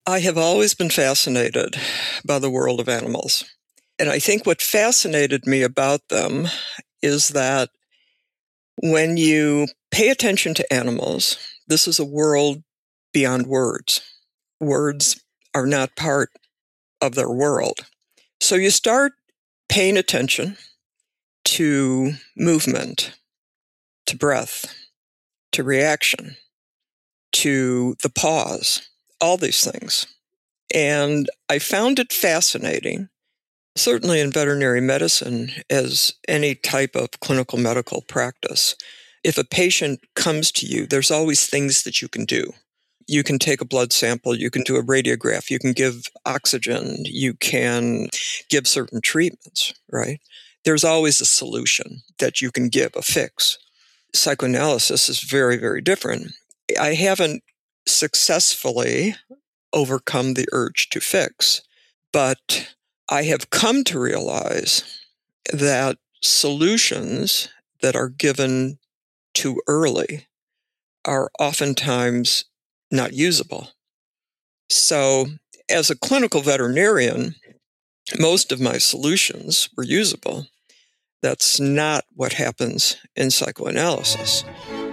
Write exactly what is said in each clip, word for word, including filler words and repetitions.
I have always been fascinated by the world of animals. And I think what fascinated me about them is that when you pay attention to animals, this is a world beyond words. Words are not part of their world. So you start paying attention to movement, to breath, to reaction, to the pause, all these things. And I found it fascinating, certainly in veterinary medicine, as any type of clinical medical practice. If a patient comes to you, there's always things that you can do. You can take a blood sample, you can do a radiograph, you can give oxygen, you can give certain treatments, right? There's always a solution that you can give, a fix. Psychoanalysis is very, very different. I haven't successfully overcome the urge to fix, but I have come to realize that solutions that are given too early are oftentimes not usable. So as a clinical veterinarian, most of my solutions were usable. That's not what happens in psychoanalysis.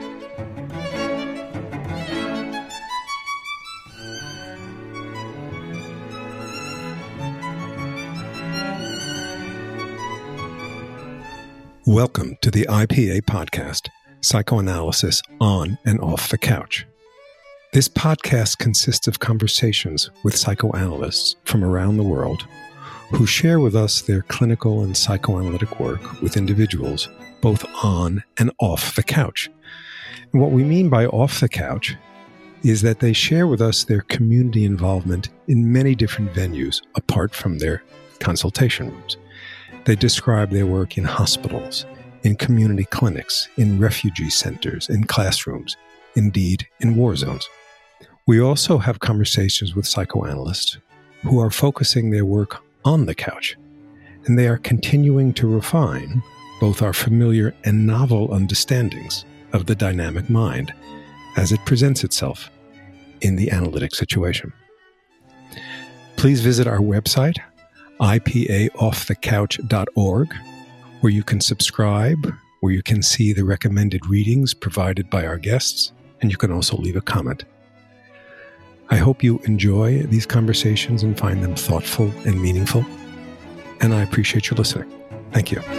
Welcome to the I P A podcast, Psychoanalysis on and Off the Couch. This podcast consists of conversations with psychoanalysts from around the world who share with us their clinical and psychoanalytic work with individuals both on and off the couch. And what we mean by off the couch is that they share with us their community involvement in many different venues apart from their consultation rooms. They describe their work in hospitals, in community clinics, in refugee centers, in classrooms, indeed in war zones. We also have conversations with psychoanalysts who are focusing their work on the couch, and they are continuing to refine both our familiar and novel understandings of the dynamic mind as it presents itself in the analytic situation. Please visit our website, I P A off the couch dot org, where you can subscribe, where you can see the recommended readings provided by our guests, and you can also leave a comment. I hope you enjoy these conversations and find them thoughtful and meaningful, and I appreciate you listening. Thank you.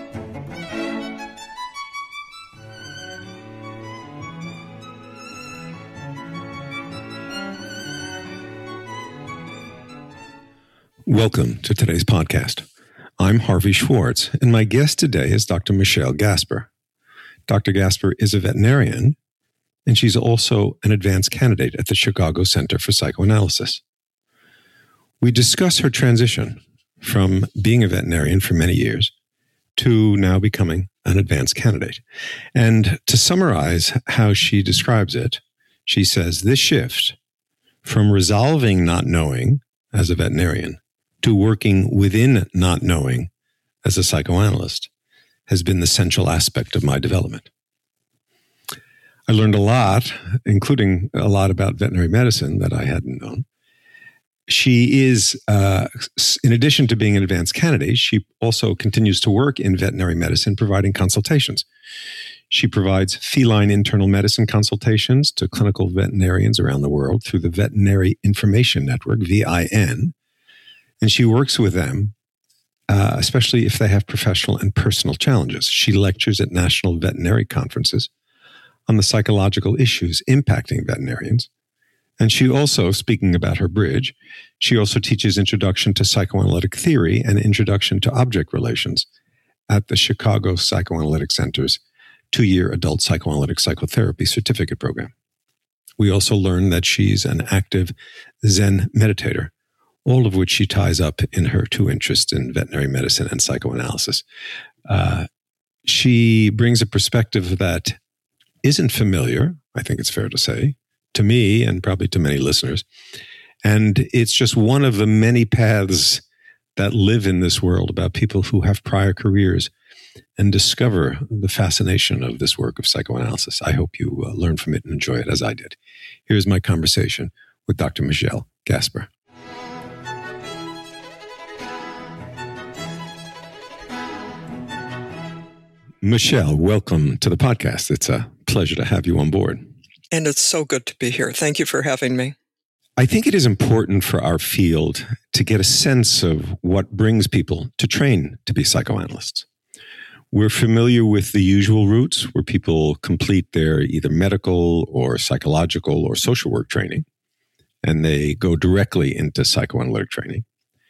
Welcome to today's podcast. I'm Harvey Schwartz, and my guest today is Doctor Michelle Gasper. Doctor Gasper is a veterinarian, and she's also an advanced candidate at the Chicago Center for Psychoanalysis. We discuss her transition from being a veterinarian for many years to now becoming an advanced candidate. And to summarize how she describes it, she says this shift from resolving not knowing as a veterinarian to working within not knowing as a psychoanalyst has been the central aspect of my development. I learned a lot, including a lot about veterinary medicine that I hadn't known. She is, uh, in addition to being an advanced candidate, she also continues to work in veterinary medicine, providing consultations. She provides feline internal medicine consultations to clinical veterinarians around the world through the Veterinary Information Network, V I N, and she works with them, uh, especially if they have professional and personal challenges. She lectures at national veterinary conferences on the psychological issues impacting veterinarians. And she also, speaking about her bridge, she also teaches Introduction to Psychoanalytic Theory and Introduction to Object Relations at the Chicago Psychoanalytic Center's two-year adult psychoanalytic psychotherapy certificate program. We also learn that she's an active Zen meditator, all of which she ties up in her two interests in veterinary medicine and psychoanalysis. Uh, she brings a perspective that isn't familiar, I think it's fair to say, to me and probably to many listeners. And it's just one of the many paths that live in this world about people who have prior careers and discover the fascination of this work of psychoanalysis. I hope you uh, learn from it and enjoy it as I did. Here's my conversation with Doctor Michelle Gasper. Michelle, welcome to the podcast. It's a pleasure to have you on board. And it's so good to be here. Thank you for having me. I think it is important for our field to get a sense of what brings people to train to be psychoanalysts. We're familiar with the usual routes where people complete their either medical or psychological or social work training, and they go directly into psychoanalytic training.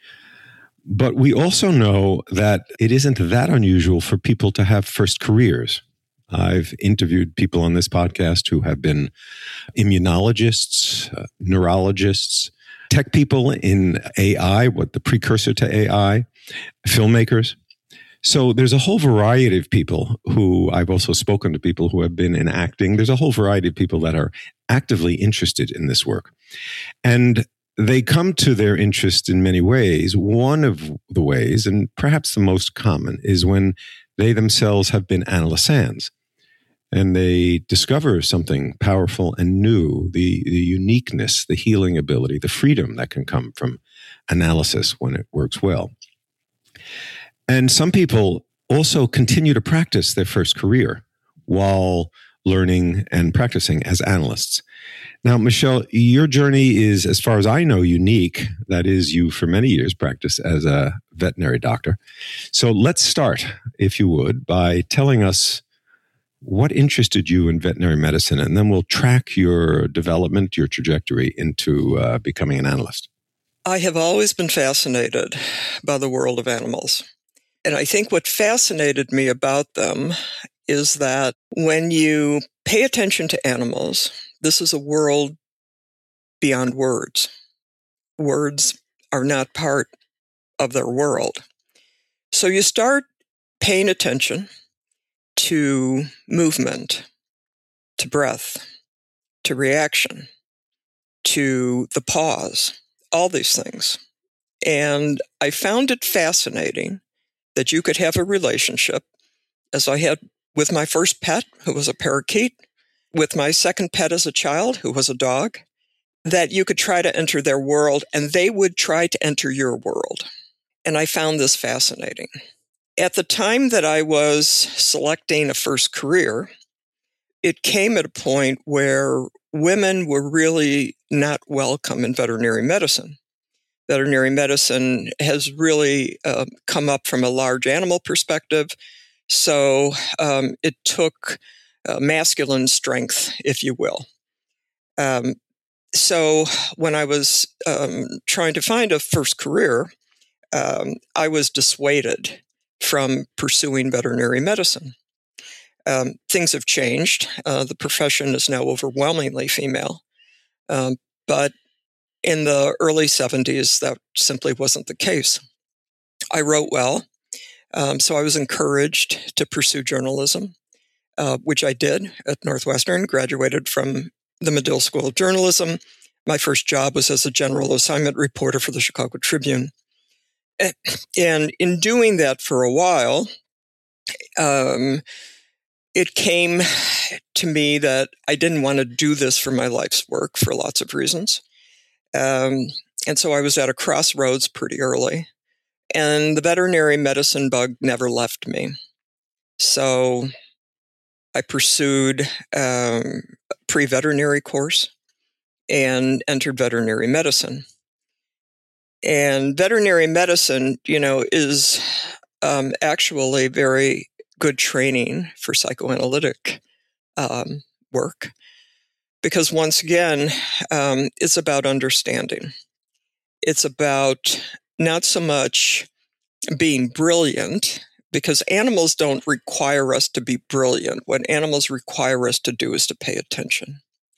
But we also know that it isn't that unusual for people to have first careers. I've interviewed people on this podcast who have been immunologists, uh, neurologists, tech people in A I, what the precursor to A I, filmmakers. So there's a whole variety of people who I've also spoken to people who have been in acting. There's a whole variety of people that are actively interested in this work. And they come to their interest in many ways. One of the ways, and perhaps the most common, is when they themselves have been analysands and they discover something powerful and new, the, the uniqueness, the healing ability, the freedom that can come from analysis when it works well. And some people also continue to practice their first career while learning and practicing as analysts. Now, Michelle, your journey is, as far as I know, unique. That is, you for many years practiced as a veterinary doctor. So let's start, if you would, by telling us what interested you in veterinary medicine, and then we'll track your development, your trajectory into uh, becoming an analyst. I have always been fascinated by the world of animals. And I think what fascinated me about them is that when you pay attention to animals, this is a world beyond words. Words are not part of their world. So you start paying attention to movement, to breath, to reaction, to the pause, all these things. And I found it fascinating that you could have a relationship, as I had with my first pet, who was a parakeet, with my second pet as a child, who was a dog, that you could try to enter their world and they would try to enter your world. And I found this fascinating. At the time that I was selecting a first career, it came at a point where women were really not welcome in veterinary medicine. Veterinary medicine has really uh, come up from a large animal perspective, so um, it took uh, masculine strength, if you will. Um, so when I was um, trying to find a first career, um, I was dissuaded from pursuing veterinary medicine. Um, things have changed. Uh, the profession is now overwhelmingly female. Um, but in the early seventies, that simply wasn't the case. I wrote well, um, so I was encouraged to pursue journalism, uh, which I did at Northwestern, graduated from the Medill School of Journalism. My first job was as a general assignment reporter for the Chicago Tribune. And in doing that for a while, um, it came to me that I didn't want to do this for my life's work for lots of reasons. Um, and so I was at a crossroads pretty early, and the veterinary medicine bug never left me. So I pursued um, a pre-veterinary course and entered veterinary medicine. And veterinary medicine, you know, is um, actually very good training for psychoanalytic um, work. Because once again, um, it's about understanding. It's about not so much being brilliant, because animals don't require us to be brilliant. What animals require us to do is to pay attention.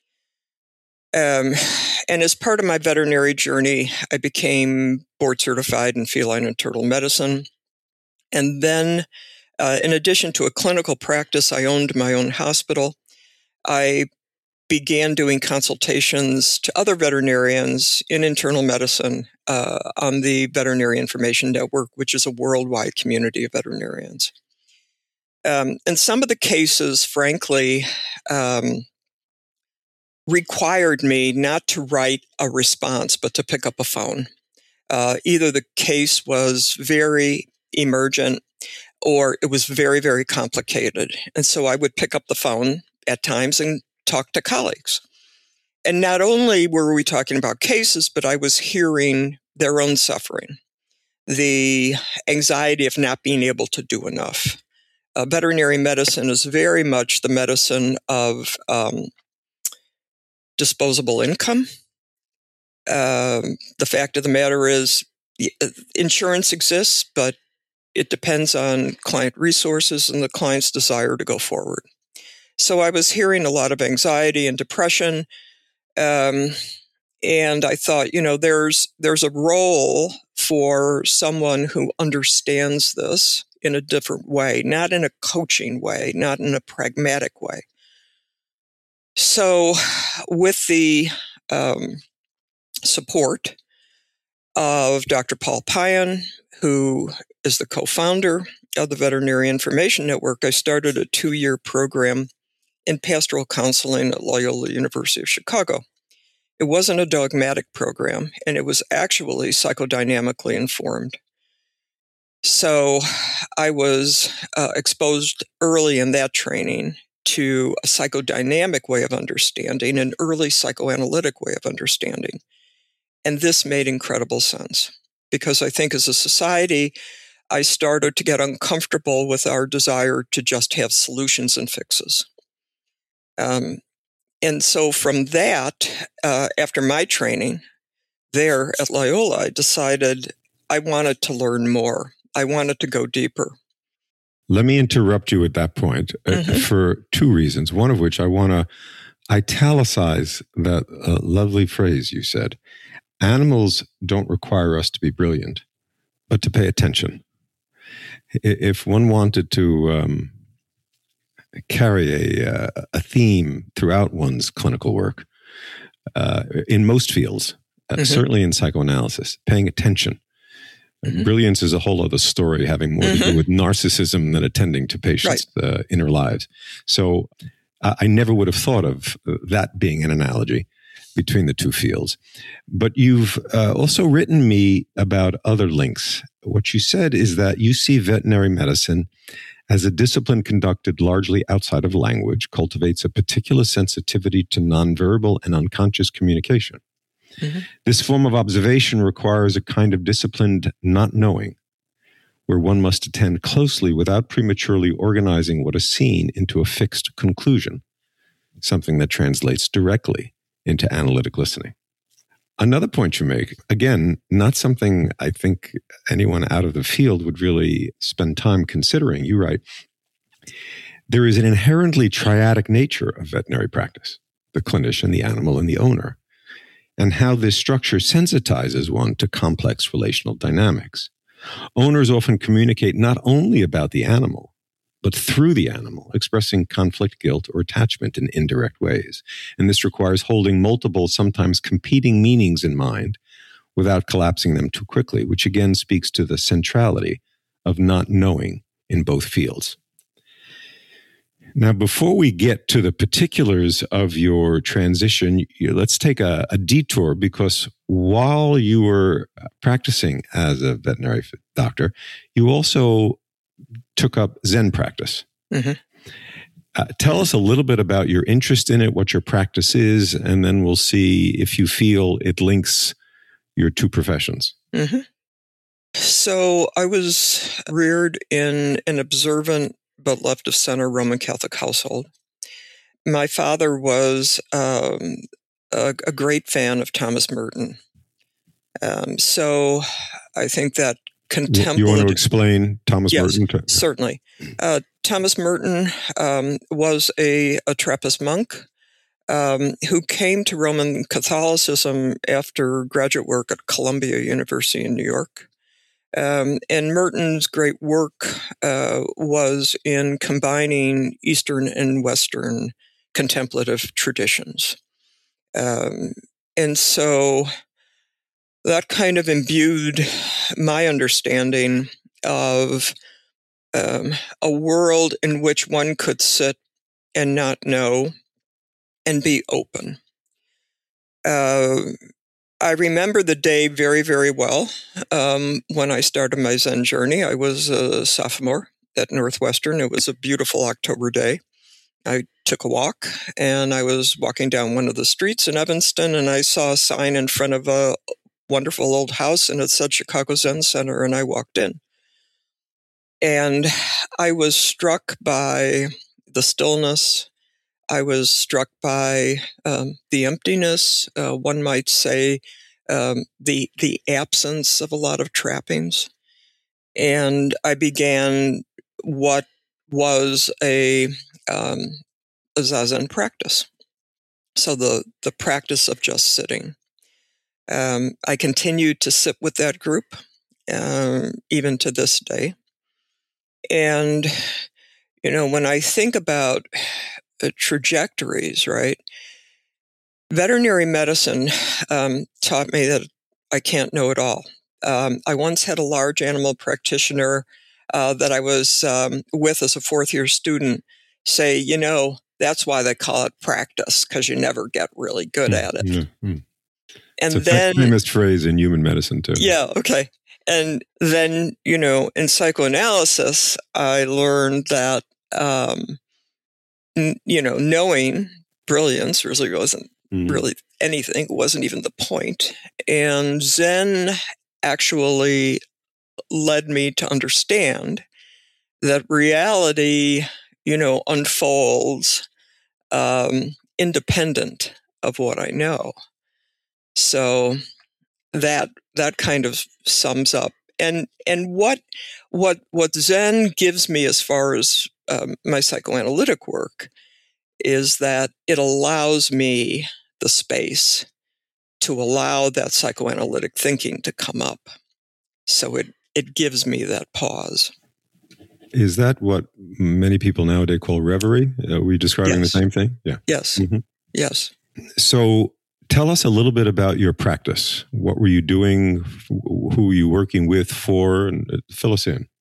Um, and as part of my veterinary journey, I became board certified in feline and turtle medicine. And then, uh, in addition to a clinical practice, I owned my own hospital. I began doing consultations to other veterinarians in internal medicine uh, on the Veterinary Information Network, which is a worldwide community of veterinarians. Um, and some of the cases, frankly, um, required me not to write a response, but to pick up a phone. Uh, either the case was very emergent or it was very, very complicated. And so I would pick up the phone at times and talk to colleagues. And not only were we talking about cases, but I was hearing their own suffering, the anxiety of not being able to do enough. Uh, veterinary medicine is very much the medicine of um, disposable income. Um, the fact of the matter is, insurance exists, but it depends on client resources and the client's desire to go forward. So I was hearing a lot of anxiety and depression. Um, and I thought, you know, there's there's a role for someone who understands this in a different way, not in a coaching way, not in a pragmatic way. So with the um, support of Doctor Paul Payan, who is the co-founder of the Veterinary Information Network, I started a two-year program in pastoral counseling at Loyola University of Chicago. It wasn't a dogmatic program, and it was actually psychodynamically informed. So I was uh, exposed early in that training to a psychodynamic way of understanding, an early psychoanalytic way of understanding. And this made incredible sense because I think as a society, I started to get uncomfortable with our desire to just have solutions and fixes. Um, and so from that, uh, after my training there at Loyola, I decided I wanted to learn more. I wanted to go deeper. Let me interrupt you at that point uh, mm-hmm. for two reasons. One of which I want to italicize that uh, lovely phrase you said. Animals don't require us to be brilliant, but to pay attention. If one wanted to um, carry a, uh, a theme throughout one's clinical work, uh, in most fields, uh, mm-hmm. certainly in psychoanalysis, paying attention. Mm-hmm. Brilliance is a whole other story, having more mm-hmm. to do with narcissism than attending to patients' right. uh, inner lives. So uh, I never would have thought of that being an analogy between the two fields. But you've uh, also written me about other links. What you said is that you see veterinary medicine as a discipline conducted largely outside of language, cultivates a particular sensitivity to nonverbal and unconscious communication. Mm-hmm. This form of observation requires a kind of disciplined not knowing, where one must attend closely without prematurely organizing what is seen into a fixed conclusion, something that translates directly into analytic listening. Another point you make, again, not something I think anyone out of the field would really spend time considering. You write, there is an inherently triadic nature of veterinary practice, the clinician, the animal, and the owner, and how this structure sensitizes one to complex relational dynamics. Owners often communicate not only about the animal, but through the animal, expressing conflict, guilt, or attachment in indirect ways. And this requires holding multiple, sometimes competing meanings in mind without collapsing them too quickly, which again speaks to the centrality of not knowing in both fields. Now, before we get to the particulars of your transition, let's take a, a detour, because while you were practicing as a veterinary doctor, you also took up Zen practice. Mm-hmm. Uh, tell us a little bit about your interest in it, what your practice is, and then we'll see if you feel it links your two professions. Mm-hmm. So I was reared in an observant but left of center Roman Catholic household. My father was um, a, a great fan of Thomas Merton. Um, so I think that contemplative... You want to explain Thomas yes, Merton? To- certainly. Uh, Thomas Merton um, was a, a Trappist monk um, who came to Roman Catholicism after graduate work at Columbia University in New York. Um, and Merton's great work uh, was in combining Eastern and Western contemplative traditions. Um, and so that kind of imbued my understanding of um, a world in which one could sit and not know and be open. uh, I remember the day very, very well. Um, when I started my Zen journey, I was a sophomore at Northwestern. It was a beautiful October day. I took a walk, and I was walking down one of the streets in Evanston, and I saw a sign in front of a wonderful old house, and it said Chicago Zen Center, and I walked in. And I was struck by the stillness. I was struck by um, the emptiness, uh, one might say, um, the the absence of a lot of trappings. And I began what was a, um, a Zazen practice. So the, the practice of just sitting. Um, I continued to sit with that group, um, even to this day. And, you know, when I think about uh, trajectories, right, veterinary medicine um, taught me that I can't know it all. Um, I once had a large animal practitioner uh, that I was um, with as a fourth year student say, you know, that's why they call it practice, because you never get really good mm-hmm. at it. Mm-hmm. And it's a then, famous phrase in human medicine, too. Yeah, okay. And then, you know, in psychoanalysis, I learned that, um, n- you know, knowing brilliance really wasn't mm. really anything. It wasn't even the point. And Zen actually led me to understand that reality, you know, unfolds um, independent of what I know. So that that kind of sums up. And and what what what Zen gives me as far as um, my psychoanalytic work is that it allows me the space to allow that psychoanalytic thinking to come up. So it it gives me that pause. Is that what many people nowadays call reverie? Are we describing yes. the same thing? Yeah. Yes. Mm-hmm. Yes. So tell us a little bit about your practice. What were you doing? Who were you working with for? And fill us in.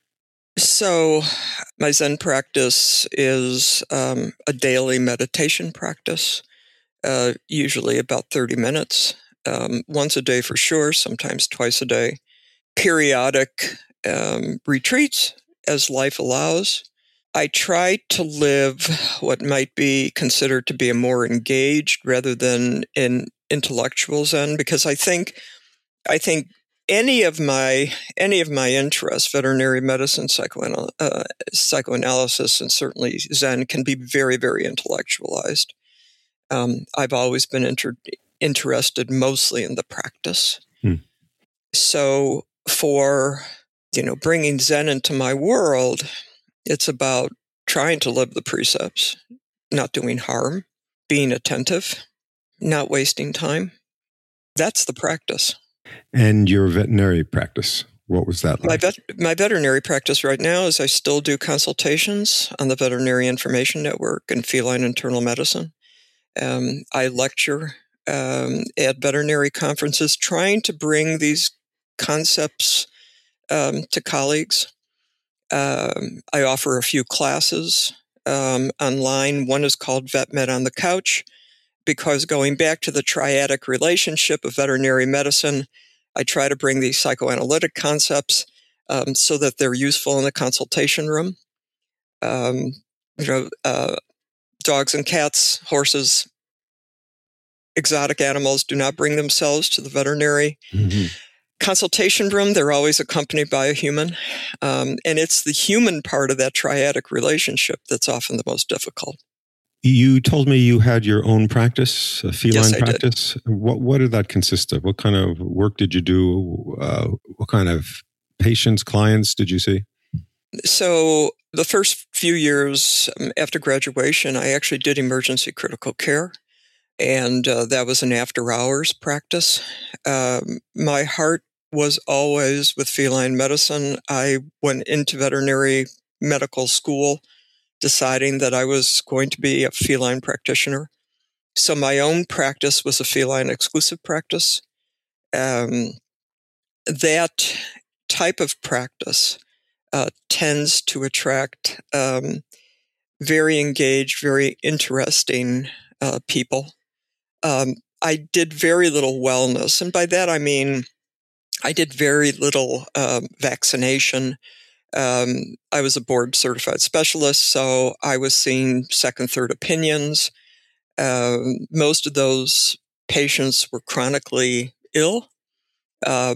So my Zen practice is um, a daily meditation practice, uh, usually about thirty minutes, um, once a day for sure, sometimes twice a day. Periodic um, retreats as life allows. I try to live what might be considered to be a more engaged rather than an intellectual Zen, because I think, I think any of my any of my interests, veterinary medicine, psychoanal, uh, psychoanalysis, and certainly Zen, can be very, very intellectualized. Um, I've always been inter- interested mostly in the practice. Hmm. So for you know bringing Zen into my world, it's about trying to live the precepts, not doing harm, being attentive, not wasting time. That's the practice. And your veterinary practice, what was that like? My, vet, my veterinary practice right now is I still do consultations on the Veterinary Information Network and feline internal medicine. Um, I lecture um, at veterinary conferences trying to bring these concepts um, to colleagues. Um, I offer a few classes um, online. One is called VetMed on the Couch, because going back to the triadic relationship of veterinary medicine, I try to bring these psychoanalytic concepts um, so that they're useful in the consultation room. Um, you know, uh, dogs and cats, horses, exotic animals do not bring themselves to the veterinary mm-hmm. consultation room. They're always accompanied by a human. Um, and it's the human part of that triadic relationship that's often the most difficult. You told me you had your own practice, a feline yes, I practice. Did. What what did that consist of? What kind of work did you do? Uh, what kind of patients, clients did you see? So the first few years after graduation, I actually did emergency critical care, and uh, that was an after-hours practice. Um, my heart was always with feline medicine. I went into veterinary medical school deciding that I was going to be a feline practitioner. So my own practice was a feline exclusive practice. Um, that type of practice uh, tends to attract um, very engaged, very interesting uh, people. Um, I did very little wellness. And by that, I mean, I did very little uh, vaccination. Um, I was a board certified specialist, so I was seeing second, third opinions. Uh, most of those patients were chronically ill. Uh,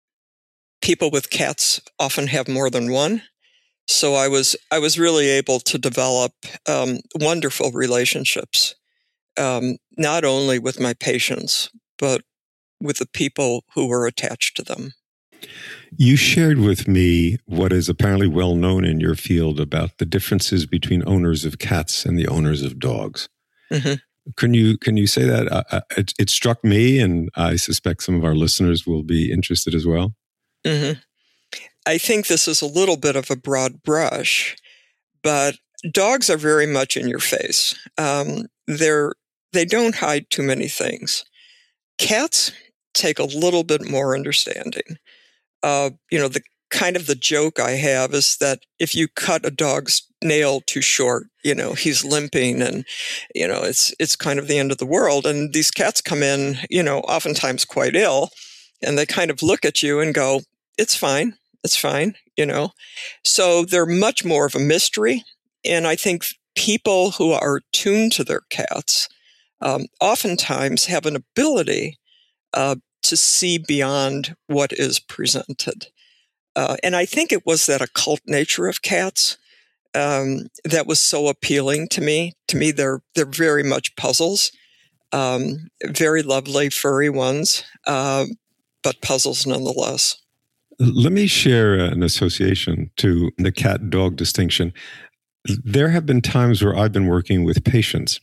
people with cats often have more than one. So I was I was really able to develop um, wonderful relationships, um, not only with my patients, but with the people who were attached to them. You shared with me what is apparently well known in your field about the differences between owners of cats and the owners of dogs. Mm-hmm. Can you can you say that? Uh, it, it struck me, and I suspect some of our listeners will be interested as well. Mm-hmm. I think this is a little bit of a broad brush, but dogs are very much in your face. Um, they're they don't hide too many things. Cats take a little bit more understanding. Uh, you know, the kind of the joke I have is that if you cut a dog's nail too short, you know, he's limping and, you know, it's it's kind of the end of the world. And these cats come in, you know, oftentimes quite ill, and they kind of look at you and go, it's fine, it's fine, you know. So they're much more of a mystery. And I think people who are tuned to their cats um, oftentimes have an ability uh, to see beyond what is presented. Uh, and I think it was that occult nature of cats um, that was so appealing to me. To me, they're they're very much puzzles, um, very lovely, furry ones, uh, but puzzles nonetheless. Let me share an association to the cat-dog distinction. There have been times where I've been working with patients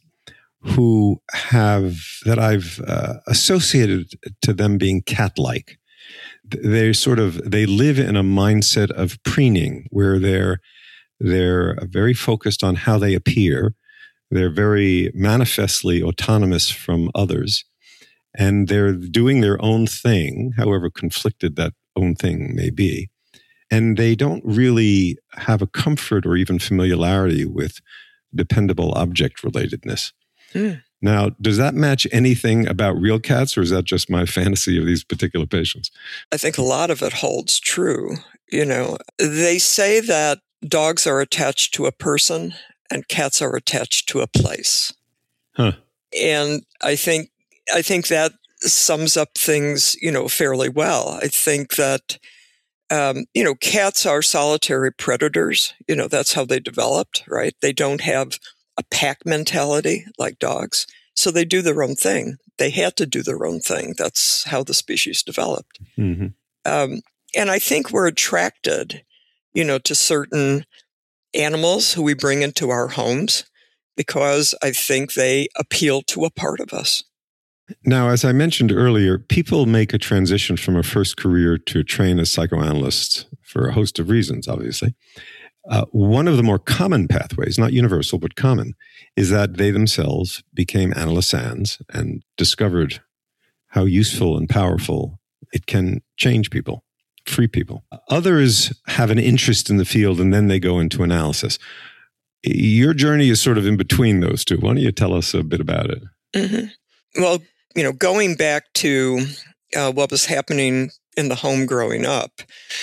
who have, that I've uh, associated to them being cat-like. They sort of, they live in a mindset of preening where they're, they're very focused on how they appear. They're very manifestly autonomous from others. And they're doing their own thing, however conflicted that own thing may be. And they don't really have a comfort or even familiarity with dependable object relatedness. Mm. Now, does that match anything about real cats, or is that just my fantasy of these particular patients? I think a lot of it holds true. You know, they say that dogs are attached to a person and cats are attached to a place. Huh. And I think I think that sums up things, you know, fairly well. I think that Um, you know, cats are solitary predators. You know, that's how they developed, right? They don't have a pack mentality like dogs. So they do their own thing. They had to do their own thing. That's how the species developed. Mm-hmm. Um, and I think we're attracted, you know, to certain animals who we bring into our homes because I think they appeal to a part of us. Now, as I mentioned earlier, people make a transition from a first career to train as psychoanalysts for a host of reasons, obviously. Uh, one of the more common pathways, not universal, but common, is that they themselves became analysands and discovered how useful and powerful it can change people, free people. Others have an interest in the field and then they go into analysis. Your journey is sort of in between those two. Why don't you tell us a bit about it? Mm-hmm. Well, you know, going back to uh, what was happening in the home growing up,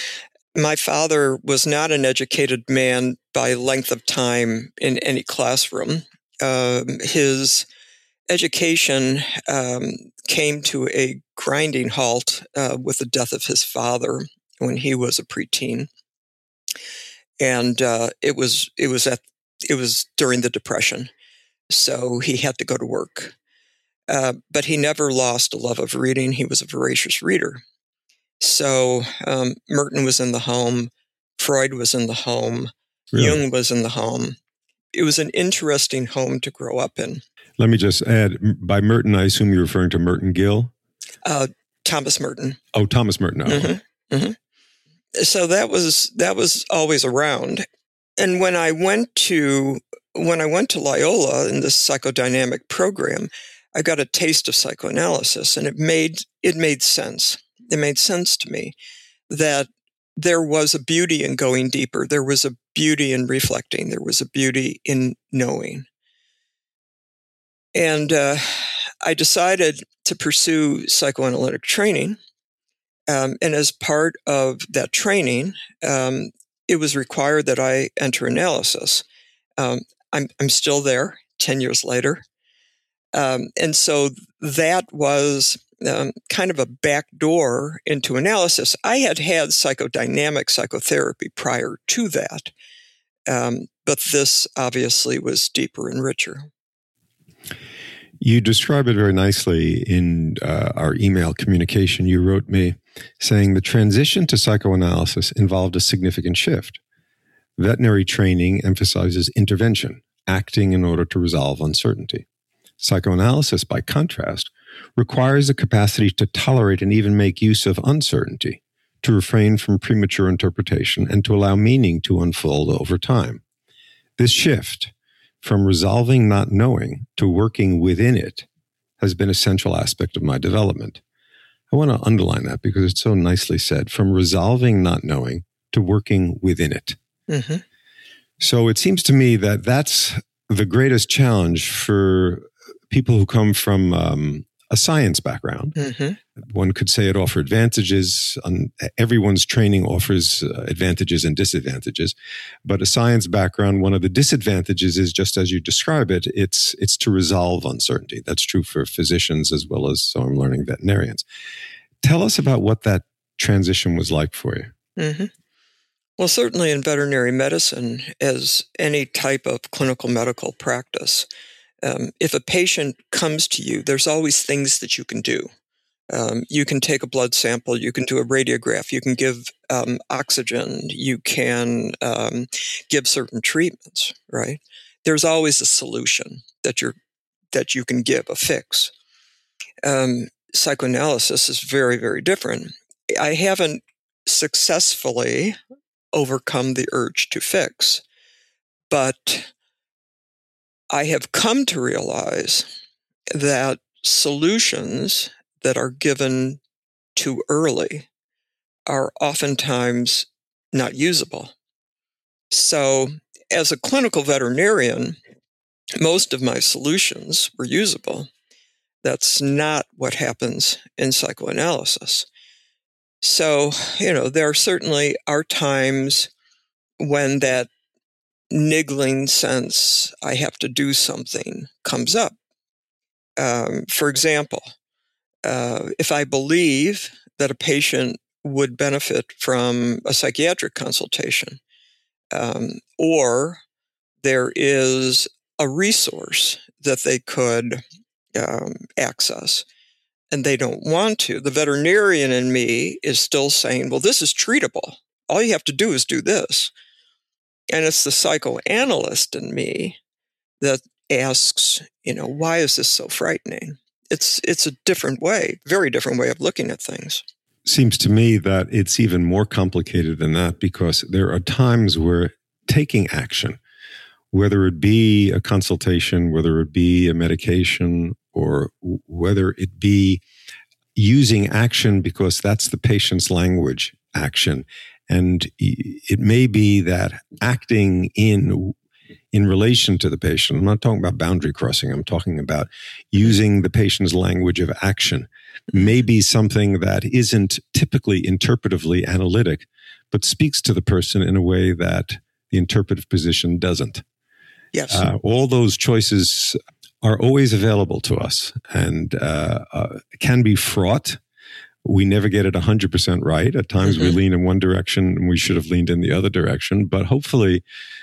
my father was not an educated man by length of time in any classroom. Um, his education um, came to a grinding halt uh, with the death of his father when he was a preteen, and uh, it was it was at it was during the Depression, so he had to go to work. Uh, but he never lost a love of reading. He was a voracious reader. So um, Merton was in the home. Freud was in the home. Really? Jung was in the home. It was an interesting home to grow up in. Let me just add, by Merton, I assume you're referring to Merton Gill? Uh, Thomas Merton. Oh, Thomas Merton. Oh. Mm-hmm. Mm-hmm. So that was that was always around. And when I went to when I went to Loyola in this psychodynamic program, I got a taste of psychoanalysis, and it made it made sense. It made sense to me that there was a beauty in going deeper. There was a beauty in reflecting. There was a beauty in knowing. And uh, I decided to pursue psychoanalytic training. Um, and as part of that training, um, it was required that I enter analysis. Um, I'm, I'm still there ten years later. Um, and so that was um, kind of a back door into analysis. I had had psychodynamic psychotherapy prior to that, um, but this obviously was deeper and richer. You describe it very nicely in uh, our email communication. You wrote me saying the transition to psychoanalysis involved a significant shift. Veterinary training emphasizes intervention, acting in order to resolve uncertainty. Psychoanalysis, by contrast, requires the capacity to tolerate and even make use of uncertainty, to refrain from premature interpretation, and to allow meaning to unfold over time. This shift from resolving not knowing to working within it has been a central aspect of my development. I want to underline that because it's so nicely said, from resolving not knowing to working within it. Mm-hmm. So it seems to me that that's the greatest challenge for people who come from um, a science background. Mm-hmm. One could say it offers advantages. Um, everyone's training offers uh, advantages and disadvantages. But a science background, one of the disadvantages is just as you describe it, it's it's to resolve uncertainty. That's true for physicians as well as, so I'm learning, veterinarians. Tell us about what that transition was like for you. Mm-hmm. Well, certainly in veterinary medicine, as any type of clinical medical practice, um, if a patient comes to you, there's always things that you can do. Um, you can take a blood sample, you can do a radiograph, you can give um, oxygen, you can um, give certain treatments, right? There's always a solution that you're that you can give, a fix. Um, psychoanalysis is very, very different. I haven't successfully overcome the urge to fix, but I have come to realize that solutions that are given too early are oftentimes not usable. So, as a clinical veterinarian, most of my solutions were usable. That's not what happens in psychoanalysis. So, you know, there certainly are times when that niggling sense, I have to do something, comes up. Um, for example, uh, if I believe that a patient would benefit from a psychiatric consultation, um, or there is a resource that they could um, access, and they don't want to, the veterinarian in me is still saying, well, this is treatable. All you have to do is do this. And it's the psychoanalyst in me that asks, you know, why is this so frightening? It's it's a different way, very different way of looking at things. Seems to me that it's even more complicated than that, because there are times where taking action, whether it be a consultation, whether it be a medication, or whether it be using action because that's the patient's language, action. And it may be that acting in in relation to the patient, I'm not talking about boundary crossing, I'm talking about using the patient's language of action, may be something that isn't typically interpretively analytic, but speaks to the person in a way that the interpretive position doesn't. Yes. Uh, all those choices are always available to us and uh, uh, can be fraught. We never get it one hundred percent right. At times mm-hmm. we lean in one direction and we should have leaned in the other direction. But hopefully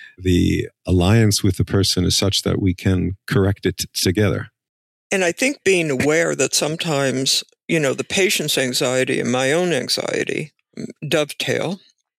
the alliance with the person is such that we can correct it t- together. And I think being aware that sometimes, you know, the patient's anxiety and my own anxiety dovetail.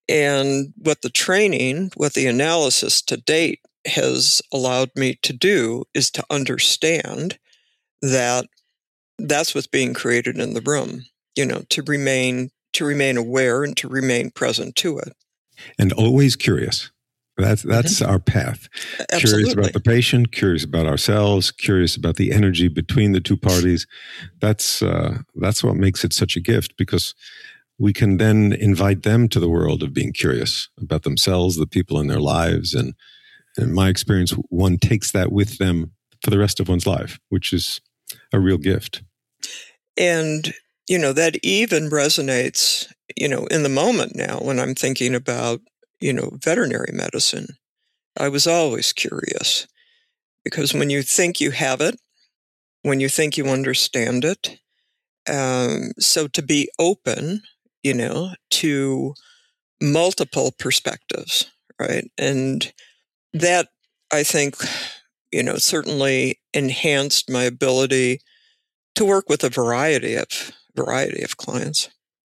And what the training, what the analysis to date has allowed me to do is to understand that that's what's being created in the room, you know, to remain to remain aware and to remain present to it. And always curious. That's that's mm-hmm. our path. Absolutely. Curious about the patient, curious about ourselves, curious about the energy between the two parties. That's uh, that's what makes it such a gift, because we can then invite them to the world of being curious about themselves, the people in their lives. And in my experience, one takes that with them for the rest of one's life, which is a real gift. And, you know, that even resonates, you know, in the moment now when I'm thinking about, you know, veterinary medicine. I was always curious because when you think you have it, when you think you understand it, um, so to be open, you know, to multiple perspectives, right? And that, I think, you know, certainly enhanced my ability to work with a variety of variety of clients.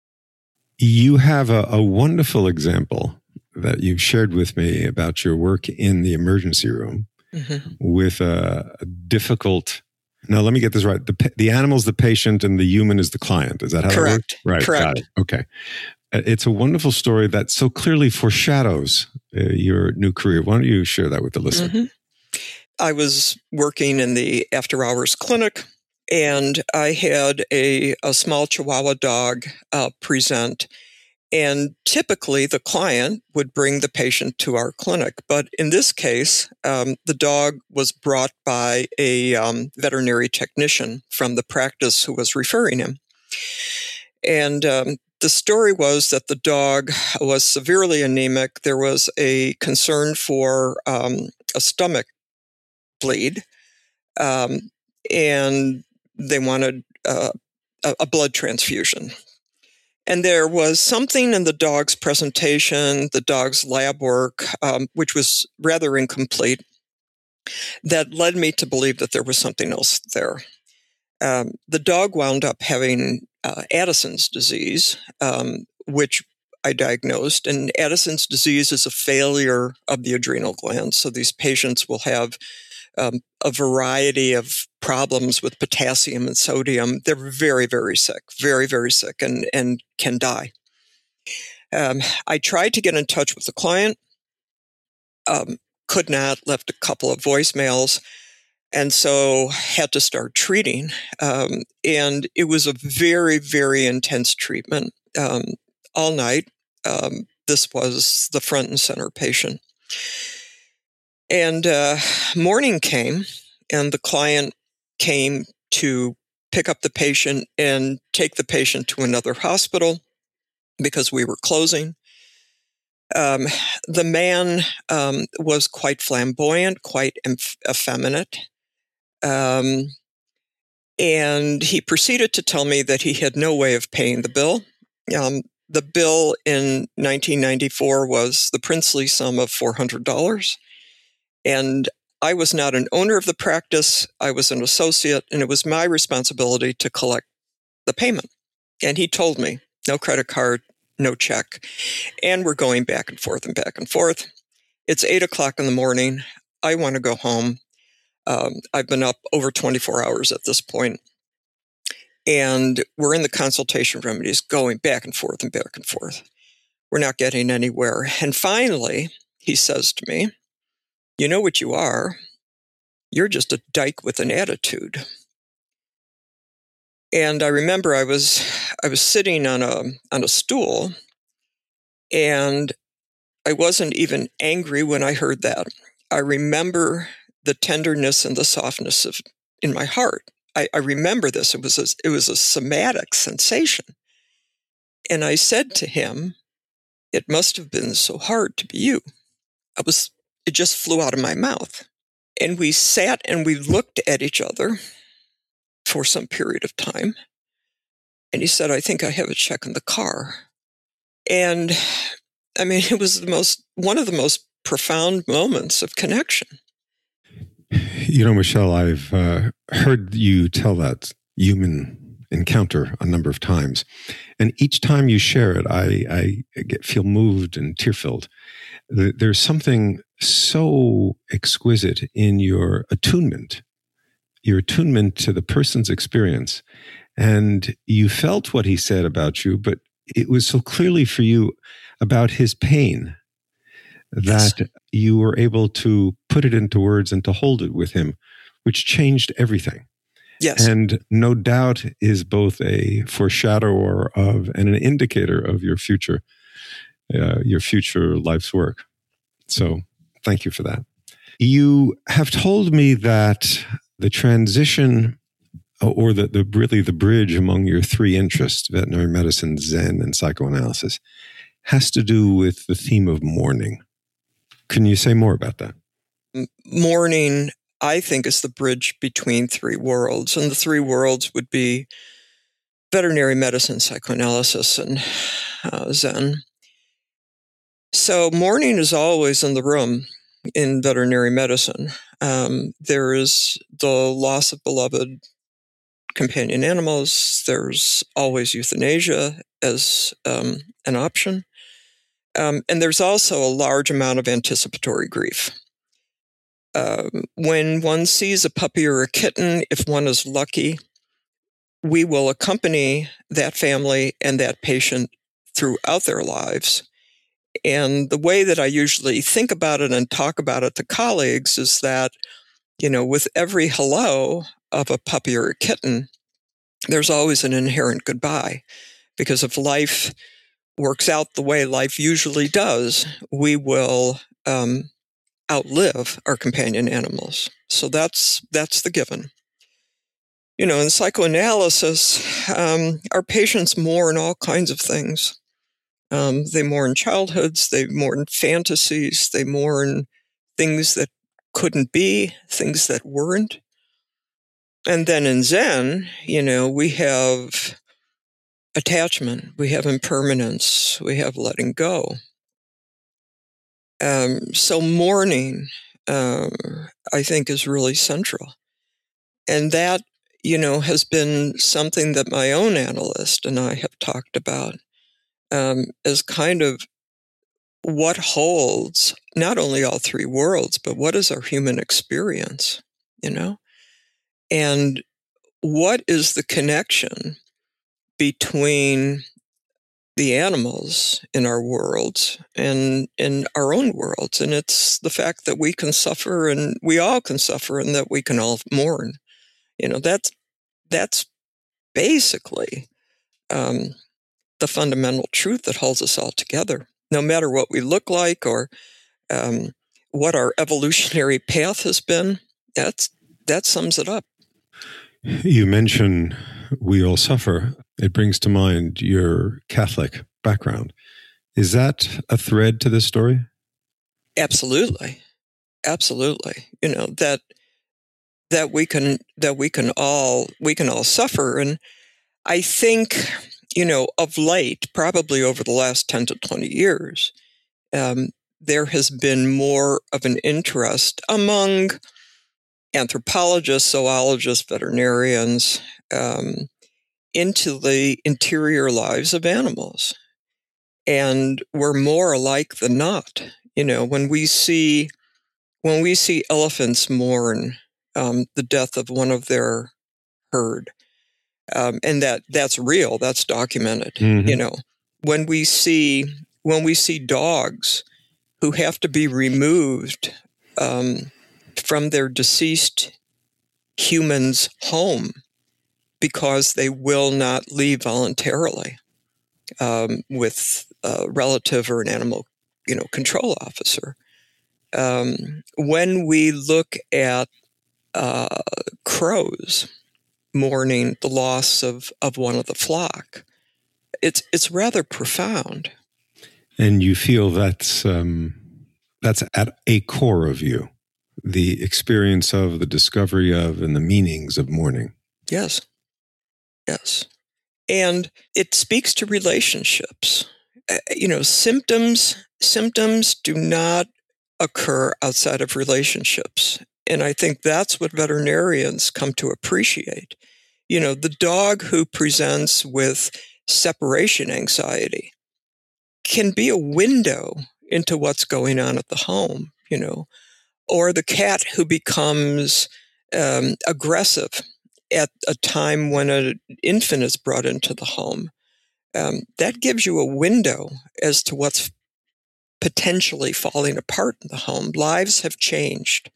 You have a, a wonderful example that you've shared with me about your work in the emergency room mm-hmm. with a, a difficult. Now, let me get this right. The the animal's the patient and the human is the client. Is that how Correct. That works? Right. Correct. Got it. Okay. It's a wonderful story that so clearly foreshadows uh, your new career. Why don't you share that with the listener? Mm-hmm. I was working in the after-hours clinic, and I had a, a small Chihuahua dog uh, present. And typically, the client would bring the patient to our clinic. But in this case, um, the dog was brought by a um, veterinary technician from the practice who was referring him. And um, the story was that the dog was severely anemic. There was a concern for um, a stomach bleed, um, and they wanted uh, a, a blood transfusion. And there was something in the dog's presentation, the dog's lab work, um, which was rather incomplete, that led me to believe that there was something else there. Um, the dog wound up having uh, Addison's disease, um, which I diagnosed. And Addison's disease is a failure of the adrenal glands. So these patients will have um, a variety of problems with potassium and sodium. They're very, very sick, very, very sick, and, and can die. Um, I tried to get in touch with the client, um, could not, left a couple of voicemails, and so had to start treating. Um, and it was a very, very intense treatment um, all night. Um, this was the front and center patient. And uh, morning came, and the client came to pick up the patient and take the patient to another hospital because we were closing. Um, the man um, was quite flamboyant, quite em- effeminate. Um, and he proceeded to tell me that he had no way of paying the bill. Um, the bill in nineteen ninety-four was the princely sum of four hundred dollars. And I was not an owner of the practice. I was an associate, and it was my responsibility to collect the payment. And he told me, no credit card, no check. And we're going back and forth and back and forth. It's eight o'clock in the morning. I want to go home. Um, I've been up over twenty-four hours at this point. And we're in the consultation remedies going back and forth and back and forth. We're not getting anywhere. And finally, he says to me, you know what you are? You're just a dyke with an attitude. And I remember I was I was sitting on a on a stool, and I wasn't even angry when I heard that. I remember the tenderness and the softness of in my heart. I, I remember this. It was a, it was a somatic sensation. And I said to him, "It must have been so hard to be you." I was. It just flew out of my mouth. And we sat and we looked at each other for some period of time. And he said, I think I have a check in the car. And I mean, it was the most, one of the most profound moments of connection. You know, Michelle, I've uh, heard you tell that human encounter a number of times. And each time you share it, I, I get, feel moved and tear-filled. There's something so exquisite in your attunement, your attunement to the person's experience. And you felt what he said about you, but it was so clearly for you about his pain that yes. you were able to put it into words and to hold it with him, which changed everything. Yes. And no doubt is both a foreshadower of and an indicator of your future, uh, your future life's work. So thank you for that. You have told me that the transition or the, the really the bridge among your three interests, veterinary medicine, Zen, and psychoanalysis, has to do with the theme of mourning. Can you say more about that? Mourning, I think, is the bridge between three worlds. And the three worlds would be veterinary medicine, psychoanalysis, and uh, Zen. So mourning is always in the room in veterinary medicine. Um, there is the loss of beloved companion animals. There's always euthanasia as um, an option. Um, and there's also a large amount of anticipatory grief. Um, when one sees a puppy or a kitten, if one is lucky, we will accompany that family and that patient throughout their lives. And the way that I usually think about it and talk about it to colleagues is that, you know, with every hello of a puppy or a kitten, there's always an inherent goodbye. Because if life works out the way life usually does, we will um, outlive our companion animals. So that's that's the given. You know, in psychoanalysis, um, our patients mourn all kinds of things. Um, they mourn childhoods, they mourn fantasies, they mourn things that couldn't be, things that weren't. And then in Zen, you know, we have attachment, we have impermanence, we have letting go. Um, so mourning, uh, I think, is really central. And that, you know, has been something that my own analyst and I have talked about um, as kind of what holds not only all three worlds, but what is our human experience, you know? And what is the connection between the animals in our worlds and in our own worlds? And it's the fact that we can suffer, and we all can suffer, and that we can all mourn. You know, that's, that's basically um, the fundamental truth that holds us all together, no matter what we look like or um, what our evolutionary path has been. That's, that sums it up. You mention we all suffer. It brings to mind your Catholic background. Is that a thread to this story? Absolutely. Absolutely. You know, that that we can that we can all we can all suffer. And I think, you know, of late, probably over the last ten to twenty years, um, there has been more of an interest among anthropologists, zoologists, veterinarians, um, into the interior lives of animals. And we're more alike than not. You know, when we see when we see elephants mourn um, the death of one of their herd, um, and that that's real, that's documented. Mm-hmm. You know, when we see when we see dogs who have to be removed um, from their deceased human's home because they will not leave voluntarily um, with a relative or an animal, you know, control officer. Um, when we look at uh, crows mourning the loss of, of one of the flock, it's it's rather profound. And you feel that's um, that's at a core of you, the experience of, the discovery of, and the meanings of mourning. Yes. Yes. And it speaks to relationships. Uh, you know, symptoms symptoms do not occur outside of relationships. And I think that's what veterinarians come to appreciate. You know, the dog who presents with separation anxiety can be a window into what's going on at the home, you know, or the cat who becomes um, aggressive at a time when an infant is brought into the home. Um, that gives you a window as to what's potentially falling apart in the home. Lives have changed.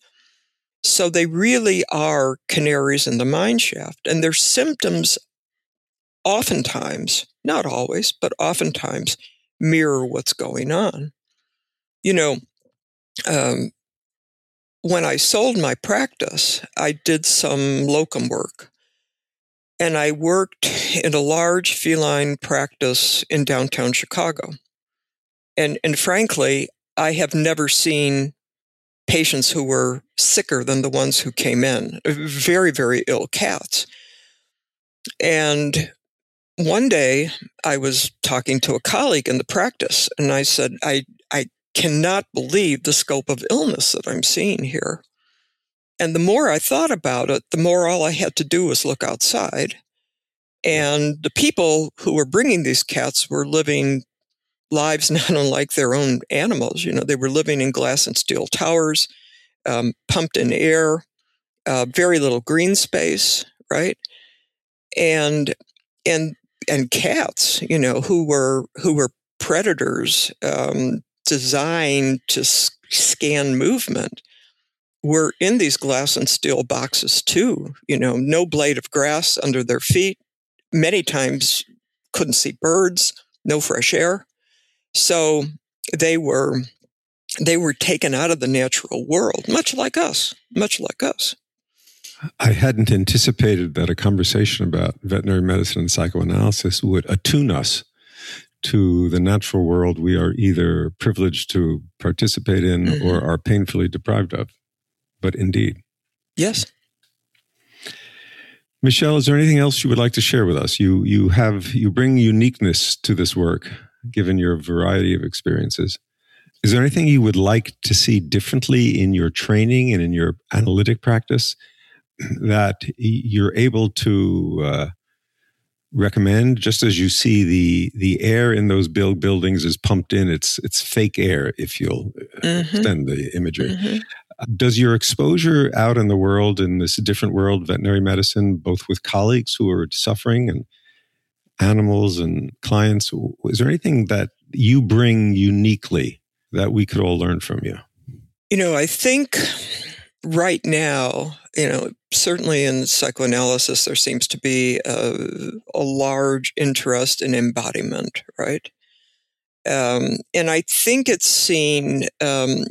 So they really are canaries in the mine shaft. And their symptoms oftentimes, not always, but oftentimes mirror what's going on. You know, um, when I sold my practice, I did some locum work. and I worked in a large feline practice in downtown Chicago. And, and frankly, I have never seen patients who were sicker than the ones who came in, very, very ill cats. And one day I was talking to a colleague in the practice, and I said, I, I cannot believe the scope of illness that I'm seeing here. And the more I thought about it, the more all I had to do was look outside. And the people who were bringing these cats were living lives not unlike their own animals. You know, they were living in glass and steel towers, um, pumped in air, uh, very little green space, right? And and and cats, you know, who were who were predators um, designed to s- scan movement, were in these glass and steel boxes too. You know, no blade of grass under their feet. Many times couldn't see birds, no fresh air. So they were they were taken out of the natural world, much like us, much like us. I hadn't anticipated that a conversation about veterinary medicine and psychoanalysis would attune us to the natural world we are either privileged to participate in mm-hmm. or are painfully deprived of. But indeed. Yes. Michelle, is there anything else you would like to share with us? You you have you bring uniqueness to this work, given your variety of experiences. Is there anything you would like to see differently in your training and in your analytic practice that you're able to uh, recommend? Just as you see the the air in those build buildings is pumped in, it's it's fake air, if you'll mm-hmm. extend the imagery. Mm-hmm. Does your exposure out in the world, in this different world, veterinary medicine, both with colleagues who are suffering and animals and clients, is there anything that you bring uniquely that we could all learn from you? You know, I think right now, you know, certainly in psychoanalysis, there seems to be a, a large interest in embodiment, right? Um, and I think it's seen um,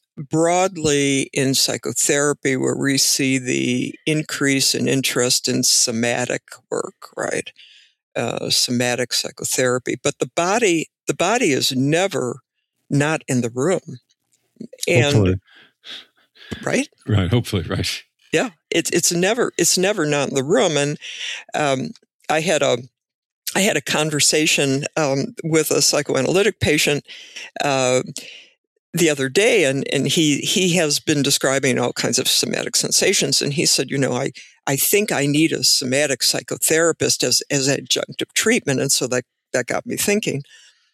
broadly in psychotherapy, where we see the increase in interest in somatic work, right? Uh, somatic psychotherapy, but the body, the body is never not in the room, and hopefully. right, right, hopefully, right, yeah, it's it's never it's never not in the room. And um, I had a I had a conversation um, with a psychoanalytic patient Uh, the other day, and, and he he has been describing all kinds of somatic sensations, and he said, you know, I, I think I need a somatic psychotherapist as, as adjunctive treatment, and so that, that got me thinking.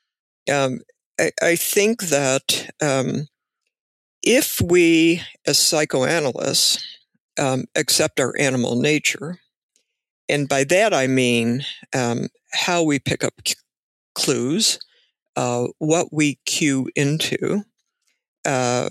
Um, I, I think that um, if we, as psychoanalysts, um, accept our animal nature, and by that I mean um, how we pick up c- clues, uh, what we cue into, Uh,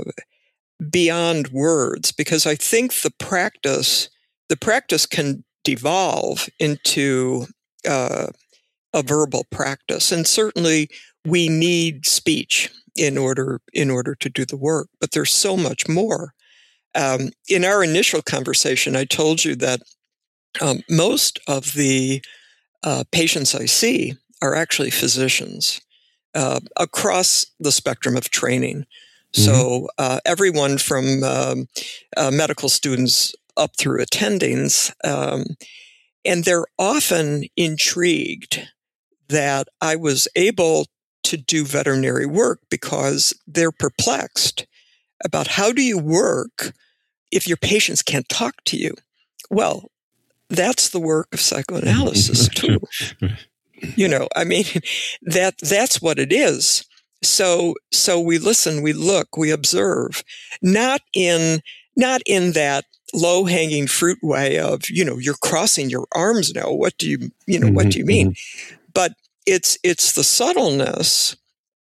beyond words, because I think the practice, the practice can devolve into uh, a verbal practice, and certainly we need speech in order in order to do the work. But there's so much more. Um, in our initial conversation, I told you that um, most of the uh, patients I see are actually physicians uh, across the spectrum of training. So uh, everyone from um, uh, medical students up through attendings, um, and they're often intrigued that I was able to do veterinary work because they're perplexed about how do you work if your patients can't talk to you? Well, that's the work of psychoanalysis too. You know, I mean, that that's what it is. So, so we listen, we look, we observe, not in, not in that low-hanging fruit way of, you know, you're crossing your arms now. What do you, you know, mm-hmm, what do you mean? Mm-hmm. But it's, it's the subtleness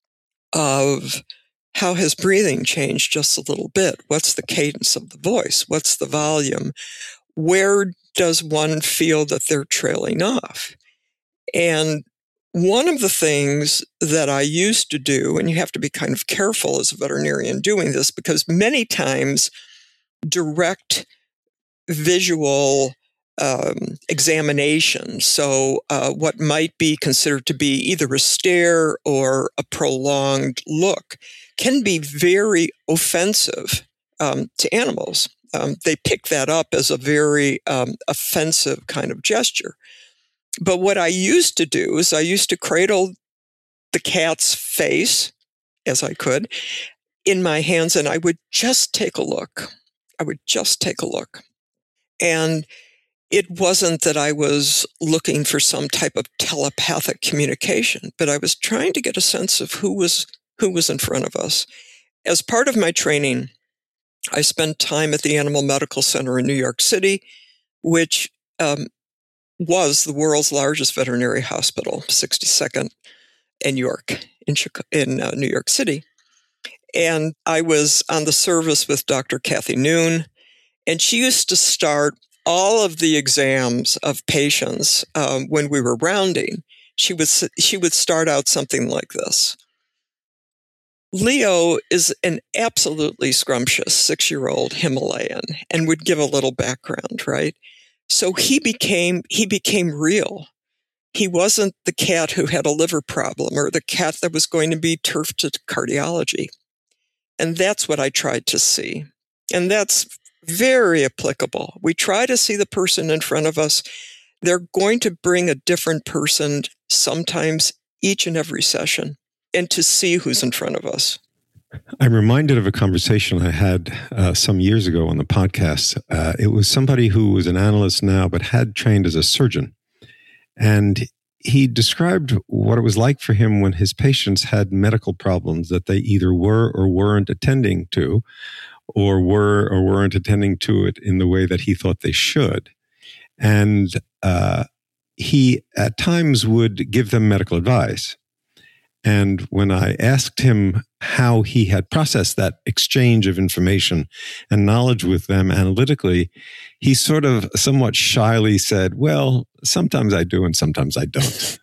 of how has breathing changed just a little bit? What's the cadence of the voice? What's the volume? Where does one feel that they're trailing off? And one of the things that I used to do, and you have to be kind of careful as a veterinarian doing this, because many times direct visual um, examination. So uh, what might be considered to be either a stare or a prolonged look can be very offensive um, to animals. Um, they pick that up as a very um, offensive kind of gesture. But what I used to do is I used to cradle the cat's face, as I could, in my hands, and I would just take a look. I would just take a look. And it wasn't that I was looking for some type of telepathic communication, but I was trying to get a sense of who was who was in front of us. As part of my training, I spent time at the Animal Medical Center in New York City, which um, was the world's largest veterinary hospital, sixty-second and York in, Chicago, in uh, New York City. And I was on the service with Doctor Kathy Noon, and she used to start all of the exams of patients um, when we were rounding. She would, she would start out something like this. Leo is an absolutely scrumptious six-year-old Himalayan, and would give a little background, right? So he became he became real. He wasn't the cat who had a liver problem or the cat that was going to be turfed to cardiology. And that's what I tried to see. And that's very applicable. We try to see the person in front of us. They're going to bring a different person sometimes each and every session, and to see who's in front of us. I'm reminded of a conversation I had uh, some years ago on the podcast. Uh, it was somebody who was an analyst now, but had trained as a surgeon. And he described what it was like for him when his patients had medical problems that they either were or weren't attending to, or were or weren't attending to it in the way that he thought they should. And uh, he at times would give them medical advice. And when I asked him how he had processed that exchange of information and knowledge with them analytically, he sort of somewhat shyly said, well, sometimes I do and sometimes I don't.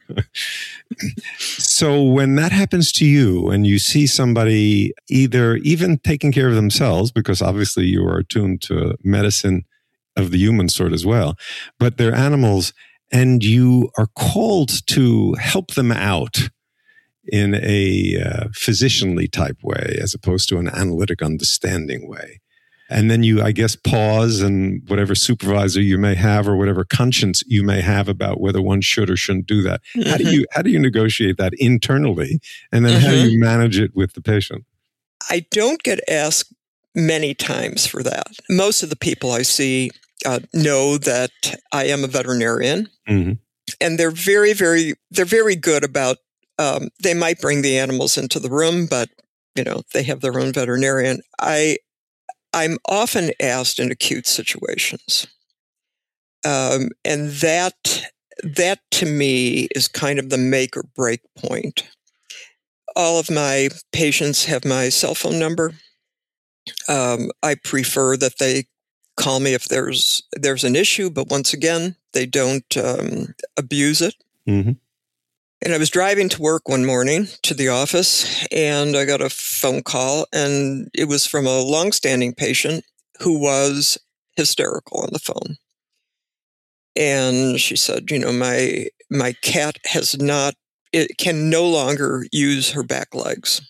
So when that happens to you and you see somebody either even taking care of themselves, because obviously you are attuned to medicine of the human sort as well, but they're animals, and you are called to help them out in a uh, physicianly type way, as opposed to an analytic understanding way. And then you, I guess, pause, and whatever supervisor you may have or whatever conscience you may have about whether one should or shouldn't do that. Mm-hmm. How do you, how do you negotiate that internally? And then mm-hmm. how do you manage it with the patient? I don't get asked many times for that. Most of the people I see uh, know that I am a veterinarian, mm-hmm. and they're very, very, they're very good about Um, they might bring the animals into the room, but, you know, they have their own veterinarian. I, I'm often asked in acute situations. Um, and that, that to me is kind of the make or break point. All of my patients have my cell phone number. Um, I prefer that they call me if there's, there's an issue, but once again, they don't um, abuse it. Mm-hmm. And I was driving to work one morning to the office, and I got a phone call, and it was from a longstanding patient who was hysterical on the phone. And she said, you know, my my cat has not, it can no longer use her back legs.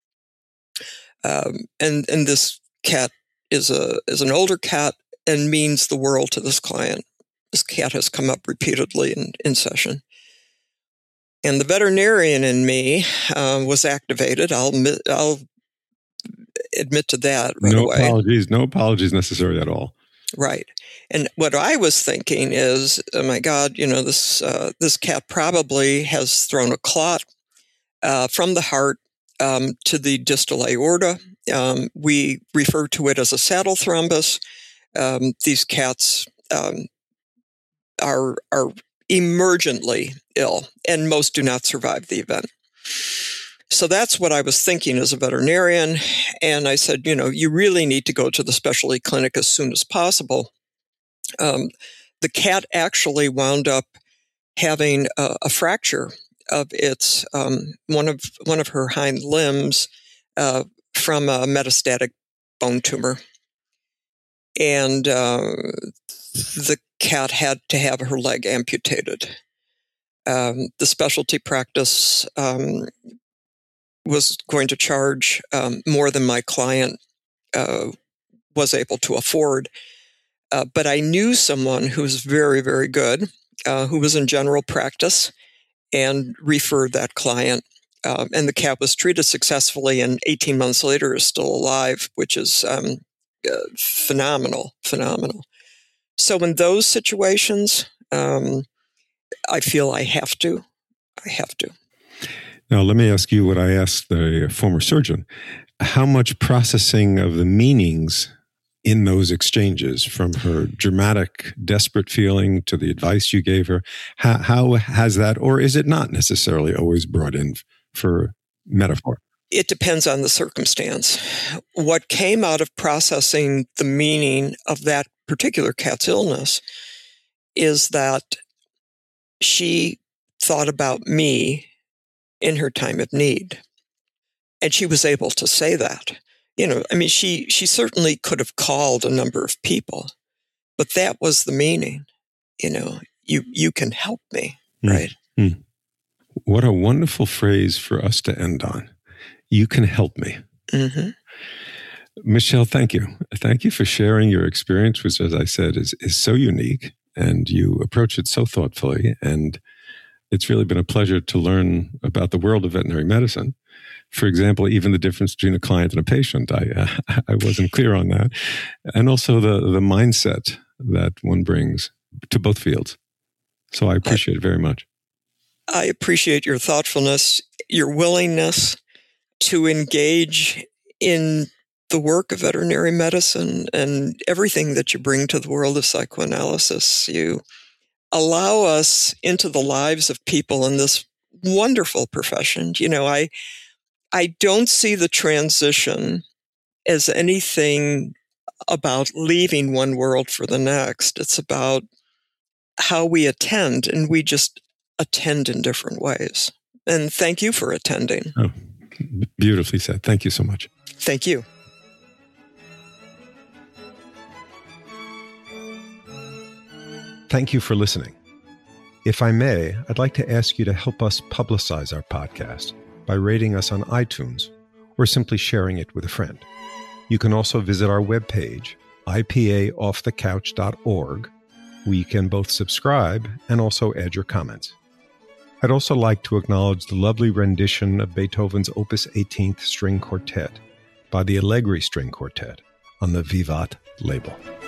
Um, and and this cat is a is an older cat and means the world to this client. This cat has come up repeatedly in, in session. And the veterinarian in me uh, was activated. I'll admit, I'll admit to that right no away. No apologies. No apologies necessary at all. Right. And what I was thinking is, oh my God, you know, this uh, this cat probably has thrown a clot uh, from the heart um, to the distal aorta. Um, we refer to it as a saddle thrombus. Um, these cats um, are are emergently ill, and most do not survive the event. So that's what I was thinking as a veterinarian. And I said, you know, you really need to go to the specialty clinic as soon as possible. Um, the cat actually wound up having a, a fracture of its um, one of one of her hind limbs uh, from a metastatic bone tumor, and uh, the cat had to have her leg amputated. Um, the specialty practice um, was going to charge um, more than my client uh, was able to afford. Uh, but I knew someone who was very, very good, uh, who was in general practice, and referred that client. Um, and the cat was treated successfully, and eighteen months later is still alive, which is um, uh, phenomenal, phenomenal. So in those situations, um, I feel I have to. I have to. Now, let me ask you what I asked the former surgeon. How much processing of the meanings in those exchanges, from her dramatic, desperate feeling to the advice you gave her, how, how has that, or is it not necessarily always brought in for metaphor? It depends on the circumstance. What came out of processing the meaning of that particular cat's illness is that she thought about me in her time of need. And she was able to say that. You know, I mean, she, she certainly could have called a number of people, but that was the meaning. You know, you, you can help me, mm. right? Mm. What a wonderful phrase for us to end on. You can help me. Mm-hmm. Michelle, thank you. Thank you for sharing your experience, which, as I said, is, is so unique, and you approach it so thoughtfully. And it's really been a pleasure to learn about the world of veterinary medicine. For example, even the difference between a client and a patient. I uh, I wasn't clear on that. And also the, the mindset that one brings to both fields. So I appreciate I, it very much. I appreciate your thoughtfulness, your willingness to engage in the work of veterinary medicine and everything that you bring to the world of psychoanalysis. You allow us into the lives of people in this wonderful profession. You know, I I don't see the transition as anything about leaving one world for the next. It's about how we attend, and we just attend in different ways. And thank you for attending. Oh, beautifully said. Thank you so much. Thank you. Thank you for listening. If I may, I'd like to ask you to help us publicize our podcast by rating us on iTunes or simply sharing it with a friend. You can also visit our webpage, I P A off the couch dot org, where you can both subscribe and also add your comments. I'd also like to acknowledge the lovely rendition of Beethoven's Opus eighteenth String Quartet by the Allegri String Quartet on the Vivat label.